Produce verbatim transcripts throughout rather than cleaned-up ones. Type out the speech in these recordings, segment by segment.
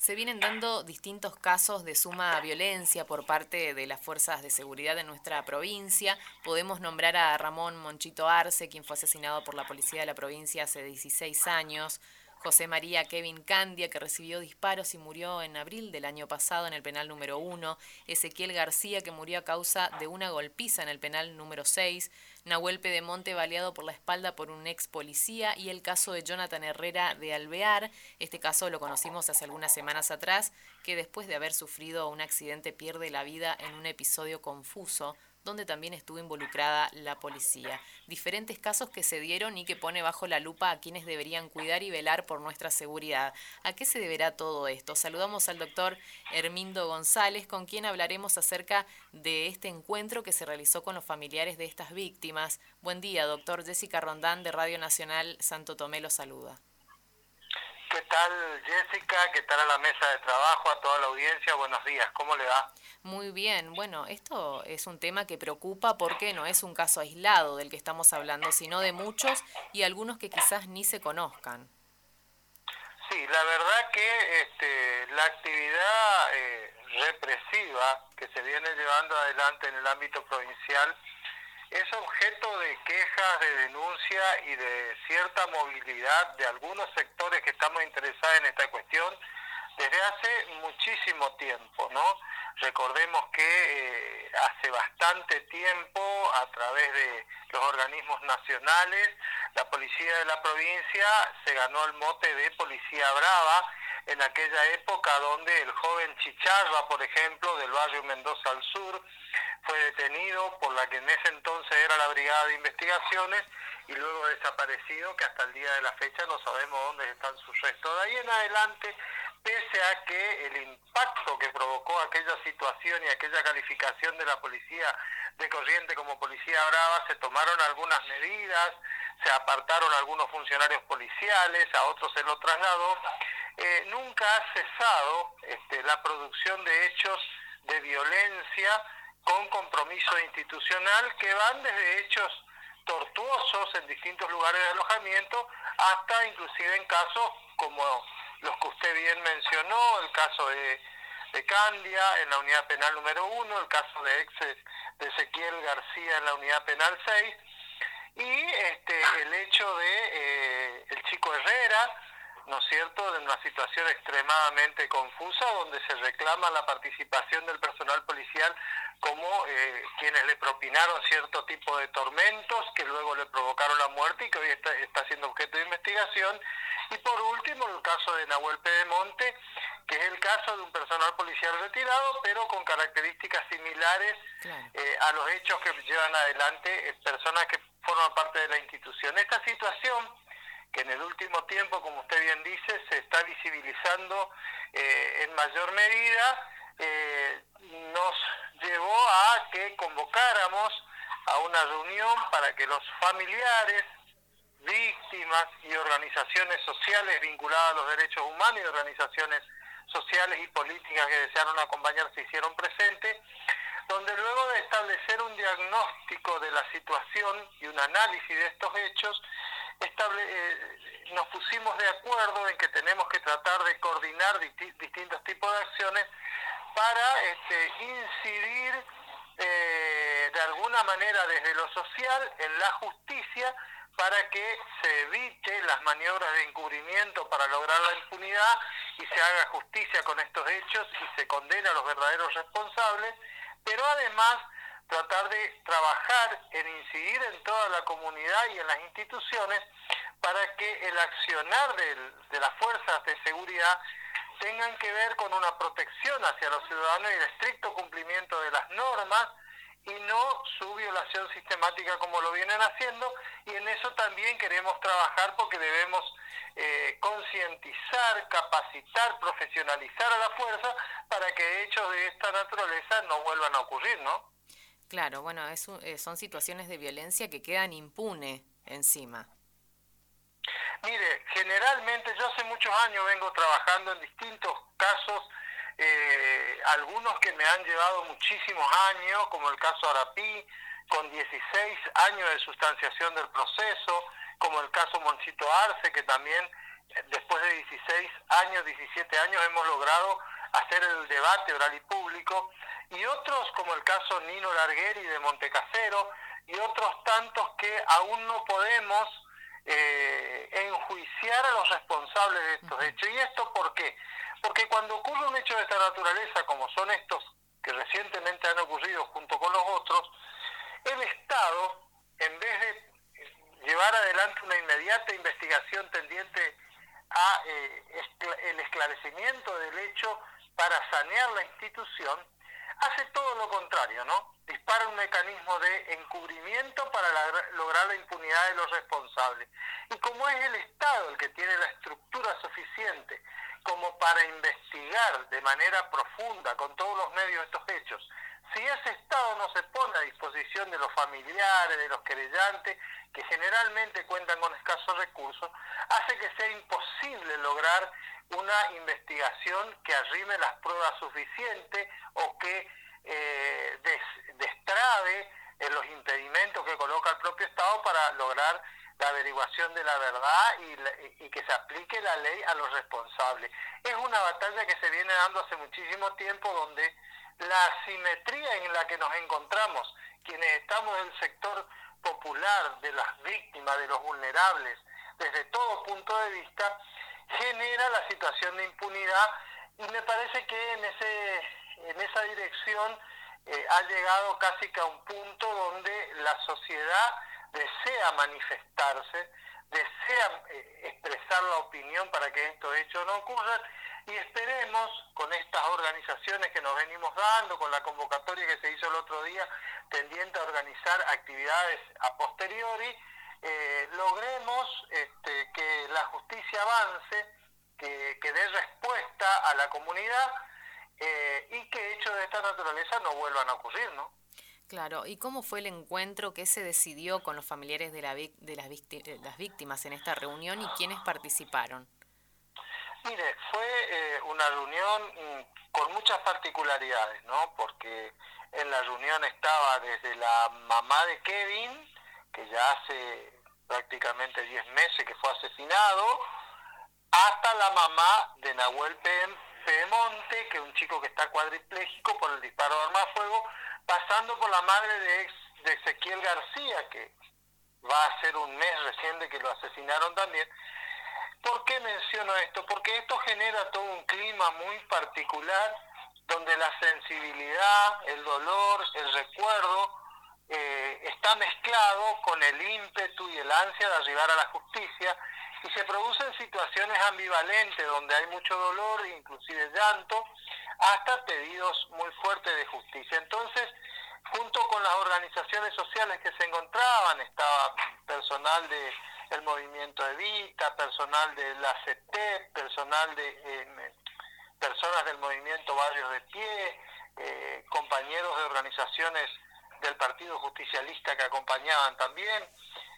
Se vienen dando distintos casos de suma violencia por parte de las fuerzas de seguridad de nuestra provincia. Podemos nombrar a Ramón Monchito Arce, quien fue asesinado por la policía de la provincia hace dieciséis años. José María Kevin Candia, que recibió disparos y murió en abril del año pasado en el penal número uno. Ezequiel García, que murió a causa de una golpiza en el penal número seis. Nahuel Pedemonte, baleado por la espalda por un ex policía. Y el caso de Jonathan Herrera de Alvear. Este caso lo conocimos hace algunas semanas atrás, que después de haber sufrido un accidente pierde la vida en un episodio confuso donde también estuvo involucrada la policía. Diferentes casos que se dieron y que pone bajo la lupa a quienes deberían cuidar y velar por nuestra seguridad. ¿A qué se deberá todo esto? Saludamos al doctor Hermindo González, con quien hablaremos acerca de este encuentro que se realizó con los familiares de estas víctimas. Buen día, doctor. Jessica Rondán, de Radio Nacional Santo Tomé, lo saluda. ¿Qué tal, Jessica? ¿Qué tal a la mesa de trabajo, a toda la audiencia? Buenos días, ¿cómo le va? Muy bien, bueno, esto es un tema que preocupa porque no es un caso aislado del que estamos hablando, sino de muchos y algunos que quizás ni se conozcan. Sí, la verdad que este, la actividad eh, represiva que se viene llevando adelante en el ámbito provincial es objeto de quejas, de denuncia y de cierta movilidad de algunos sectores que estamos interesados en esta cuestión desde hace muchísimo tiempo, ¿no? Recordemos que eh, hace bastante tiempo, a través de los organismos nacionales, la policía de la provincia se ganó el mote de Policía Brava en aquella época donde el joven Chicharra, por ejemplo, del barrio Mendoza al sur, fue detenido por la que en ese entonces era la Brigada de Investigaciones y luego desaparecido, que hasta el día de la fecha no sabemos dónde están sus restos. De ahí en adelante, pese a que el impacto que provocó aquella situación y aquella calificación de la policía de Corrientes como Policía Brava, se tomaron algunas medidas, se apartaron algunos funcionarios policiales, a otros se lo trasladó, eh, nunca ha cesado este, la producción de hechos de violencia con compromiso institucional que van desde hechos tortuosos en distintos lugares de alojamiento hasta inclusive en casos como los que usted bien mencionó, el caso de, de Candia en la unidad penal número uno, el caso de, ex, de Ezequiel García en la unidad penal seis, y este, el hecho de eh, el chico Herrera, ¿no es cierto?, de una situación extremadamente confusa donde se reclama la participación del personal policial como eh, quienes le propinaron cierto tipo de tormentos que luego le provocaron la muerte y que hoy está, está siendo objeto de investigación. Y por último, el caso de Nahuel Pedemonte, que es el caso de un personal policial retirado, pero con características similares Claro. eh, a los hechos que llevan adelante eh, personas que forman parte de la institución. Esta situación, que en el último tiempo, como usted bien dice, se está visibilizando eh, en mayor medida, eh, nos llevó a que convocáramos a una reunión para que los familiares, víctimas y organizaciones sociales vinculadas a los derechos humanos y organizaciones sociales y políticas que desearon acompañar se hicieron presentes, donde luego de establecer un diagnóstico de la situación y un análisis de estos hechos, estable, eh, nos pusimos de acuerdo en que tenemos que tratar de coordinar disti- distintos tipos de acciones para este, incidir eh, de alguna manera desde lo social en la justicia para que se evite las maniobras de encubrimiento para lograr la impunidad y se haga justicia con estos hechos y se condena a los verdaderos responsables, pero además tratar de trabajar en incidir en toda la comunidad y en las instituciones para que el accionar del, de las fuerzas de seguridad tengan que ver con una protección hacia los ciudadanos y el estricto cumplimiento de las normas y no su violación sistemática como lo vienen haciendo, y en eso también queremos trabajar porque debemos eh, concientizar, capacitar, profesionalizar a la fuerza para que hechos de esta naturaleza no vuelvan a ocurrir, ¿no? Claro, bueno, es un- eh, son situaciones de violencia que quedan impune encima. Mire, generalmente yo hace muchos años vengo trabajando en distintos casos, eh, algunos que me han llevado muchísimos años, como el caso Arapí, con dieciséis años de sustanciación del proceso, como el caso Monchito Arce, que también después de dieciséis años, diecisiete años, hemos logrado hacer el debate oral y público, y otros, como el caso Nino Largueri de Montecasero, y otros tantos que aún no podemos eh, enjuiciar a los responsables de estos hechos. ¿Y esto por qué? Porque cuando ocurre un hecho de esta naturaleza, como son estos que recientemente han ocurrido junto con los otros, el Estado, en vez de llevar adelante una inmediata investigación tendiente a eh, escl- el esclarecimiento del hecho para sanear la institución, hace todo lo contrario, ¿no? Dispara un mecanismo de encubrimiento para la, lograr la impunidad de los responsables. Y como es el Estado el que tiene la estructura suficiente como para investigar de manera profunda con todos los medios estos hechos, si ese Estado no se pone a disposición de los familiares, de los querellantes, que generalmente cuentan con escasos recursos, hace que sea imposible lograr una investigación que arrime las pruebas suficientes o que eh, des, destrabe eh, los impedimentos que coloca el propio Estado para lograr la averiguación de la verdad y, la, y que se aplique la ley a los responsables. Es una batalla que se viene dando hace muchísimo tiempo, donde la asimetría en la que nos encontramos, quienes estamos en el sector popular, de las víctimas, de los vulnerables, desde todo punto de vista, genera la situación de impunidad, y me parece que en ese en esa dirección eh, ha llegado casi que a un punto donde la sociedad desea manifestarse, desea eh, expresar la opinión para que estos hechos no ocurran, y esperemos, con estas organizaciones que nos venimos dando, con la convocatoria que se hizo el otro día tendiente a organizar actividades a posteriori, eh, logremos este, que la justicia avance, que, que dé respuesta a la comunidad, eh, y que hechos de esta naturaleza no vuelvan a ocurrir, ¿no? Claro, ¿y cómo fue el encuentro que se decidió con los familiares de, la, de las, víctimas, las víctimas en esta reunión y quiénes participaron? Mire, fue eh, una reunión con muchas particularidades, ¿no? Porque en la reunión estaba desde la mamá de Kevin, que ya hace prácticamente diez meses que fue asesinado, hasta la mamá de Nahuel Pedemonte, que es un chico que está cuadripléjico por el disparo de arma de fuego, pasando por la madre de, ex, de Ezequiel García, que va a ser un mes recién de que lo asesinaron también. ¿Por qué menciono esto? Porque esto genera todo un clima muy particular, donde la sensibilidad, el dolor, el recuerdo, eh, está mezclado con el ímpetu y el ansia de arribar a la justicia, y se producen situaciones ambivalentes, donde hay mucho dolor, inclusive llanto, hasta pedidos muy fuertes de justicia. Entonces, junto con las organizaciones sociales que se encontraban, estaba personal de el movimiento Evita, personal de la C T, personal de eh, personas del movimiento Barrios de Pie, eh, compañeros de organizaciones del Partido Justicialista que acompañaban también,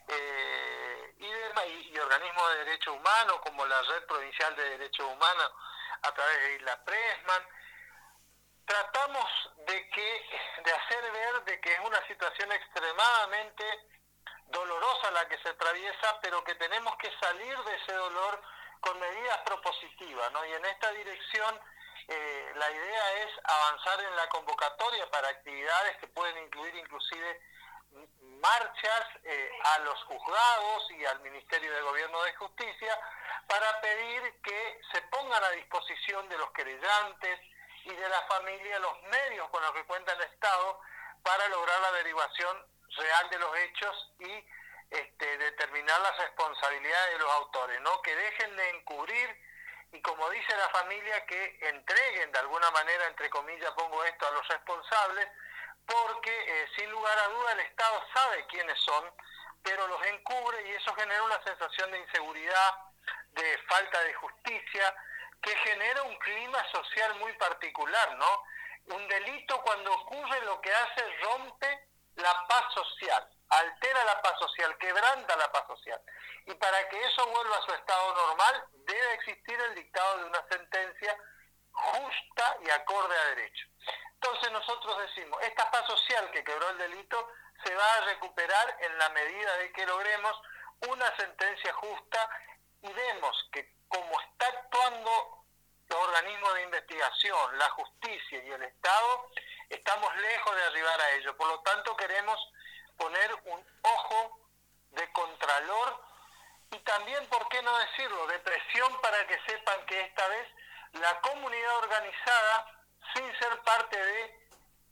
eh, y, de, y, y organismos de derechos humanos como la Red Provincial de Derechos Humanos a través de Isla Pressman. Tratamos de que de hacer ver de que es una situación extremadamente dolorosa la que se atraviesa, pero que tenemos que salir de ese dolor con medidas propositivas, ¿no? Y en esta dirección eh, la idea es avanzar en la convocatoria para actividades que pueden incluir inclusive marchas eh, a los juzgados y al Ministerio de Gobierno de Justicia, para pedir que se pongan a disposición de los querellantes y de la familia los medios con los que cuenta el Estado para lograr la averiguación real de los hechos y este, determinar las responsabilidades de los autores, ¿no? Que dejen de encubrir, y como dice la familia, que entreguen de alguna manera, entre comillas pongo esto, a los responsables, porque eh, sin lugar a duda el Estado sabe quiénes son, pero los encubre, y eso genera una sensación de inseguridad, de falta de justicia, que genera un clima social muy particular, ¿no? Un delito, cuando ocurre, lo que hace es rompe la paz social, altera la paz social, quebranta la paz social. Y para que eso vuelva a su estado normal, debe existir el dictado de una sentencia justa y acorde a derecho. Entonces nosotros decimos, esta paz social que quebró el delito se va a recuperar en la medida de que logremos una sentencia justa y vemos que como está actuando los organismos de investigación, la justicia y el Estado, estamos lejos de arribar a ello. Por lo tanto, queremos poner un ojo de contralor y también, ¿por qué no decirlo?, de presión para que sepan que esta vez la comunidad organizada, sin ser parte de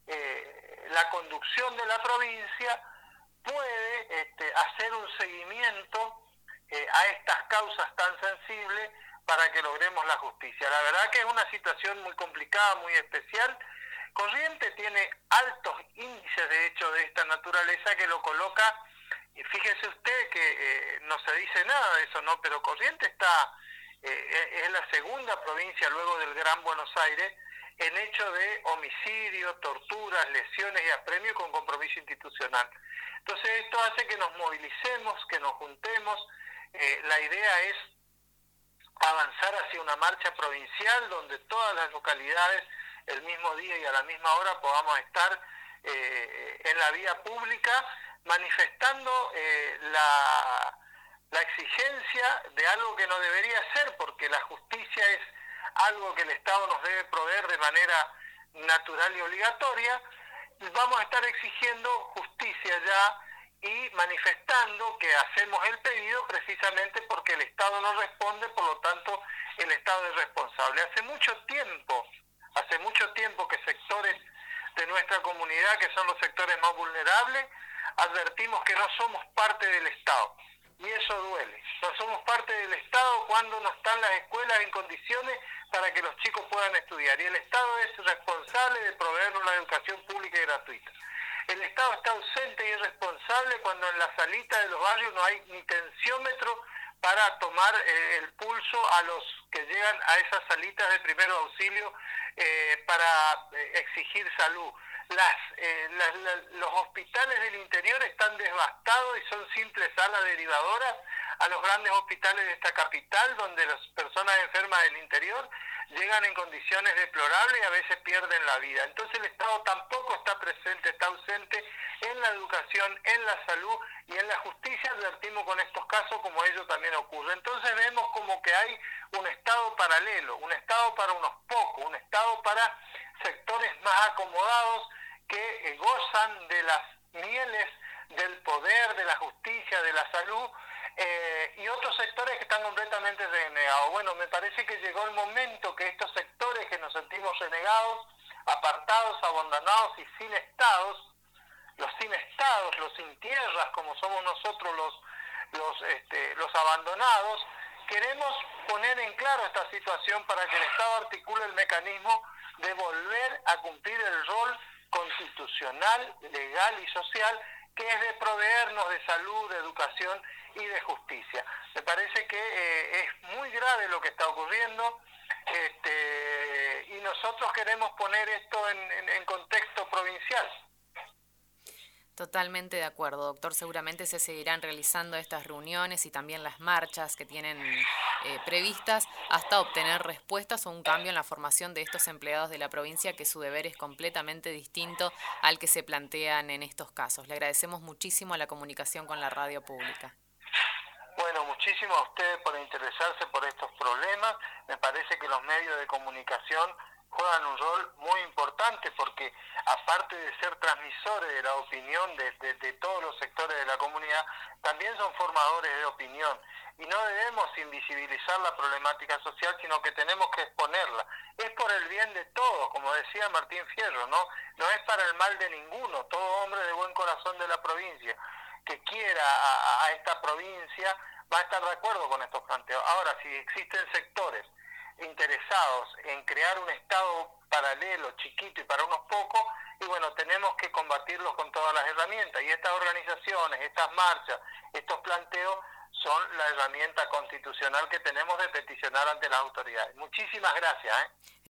eh, la conducción de la provincia, puede este, hacer un seguimiento eh, a estas causas tan sensibles para que logremos la justicia. La verdad que es una situación muy complicada, muy especial. Corrientes tiene altos índices de hecho de esta naturaleza que lo coloca, y fíjese usted que eh, no se dice nada de eso, ¿no? Pero Corrientes está, eh, es la segunda provincia luego del Gran Buenos Aires en hecho de homicidio, torturas, lesiones y apremio con compromiso institucional. Entonces esto hace que nos movilicemos, que nos juntemos. Eh, la idea es avanzar hacia una marcha provincial donde todas las localidades el mismo día y a la misma hora podamos estar eh, en la vía pública manifestando eh, la, la exigencia de algo que no debería ser, porque la justicia es algo que el Estado nos debe proveer de manera natural y obligatoria. Vamos a estar exigiendo justicia ya y manifestando que hacemos el pedido precisamente porque el Estado no responde, por lo tanto el Estado es responsable. Hace mucho tiempo, hace mucho tiempo que sectores de nuestra comunidad, que son los sectores más vulnerables, advertimos que no somos parte del Estado. Y eso duele. No somos parte del Estado cuando no están las escuelas en condiciones para que los chicos puedan estudiar. Y el Estado es responsable de proveernos la educación pública y gratuita. El Estado está ausente y es responsable cuando en la salita de los barrios no hay ni tensiómetro para tomar eh, el pulso a los que llegan a esas salitas de primer auxilio eh, para eh, exigir salud. Las, eh, las, las, los hospitales del interior están devastados y son simples salas derivadoras a los grandes hospitales de esta capital, donde las personas enfermas del interior llegan en condiciones deplorables y a veces pierden la vida. Entonces el Estado tampoco está presente, está ausente en la educación, en la salud y en la justicia. Advertimos con estos casos como ello también ocurre. Entonces vemos como que hay un Estado paralelo, un Estado para unos pocos, un Estado para sectores más acomodados que eh, gozan de las mieles del poder, de la justicia, de la salud, eh, y otros sectores que están completamente renegados. Bueno, me parece que llegó el momento que estos sectores que nos sentimos renegados, apartados, abandonados y sin estados, los sin estados, los sin tierras, como somos nosotros los, los, este, los abandonados, queremos poner en claro esta situación para que el Estado articule el mecanismo de volver a cumplir el rol constitucional, legal y social, que es de proveernos de salud, de educación y de justicia. Me parece que eh, es muy grave lo que está ocurriendo, este, y nosotros queremos poner esto en, en, en contexto provincial. Totalmente de acuerdo, doctor. Seguramente se seguirán realizando estas reuniones y también las marchas que tienen eh, previstas hasta obtener respuestas o un cambio en la formación de estos empleados de la provincia, que su deber es completamente distinto al que se plantean en estos casos. Le agradecemos muchísimo la comunicación con la radio pública. Bueno, muchísimo a ustedes por interesarse por estos problemas. Me parece que los medios de comunicación juegan un rol muy importante porque, aparte de ser transmisores de la opinión de, de, de todos los sectores de la comunidad, también son formadores de opinión. Y no debemos invisibilizar la problemática social, sino que tenemos que exponerla. Es por el bien de todos, como decía Martín Fierro, ¿no? No es para el mal de ninguno. Todo hombre de buen corazón de la provincia que quiera a, a esta provincia va a estar de acuerdo con estos planteos. Ahora, si existen sectores interesados en crear un Estado paralelo, chiquito y para unos pocos, y bueno, tenemos que combatirlos con todas las herramientas, y estas organizaciones, estas marchas, estos planteos son la herramienta constitucional que tenemos de peticionar ante las autoridades. Muchísimas gracias. ¿eh?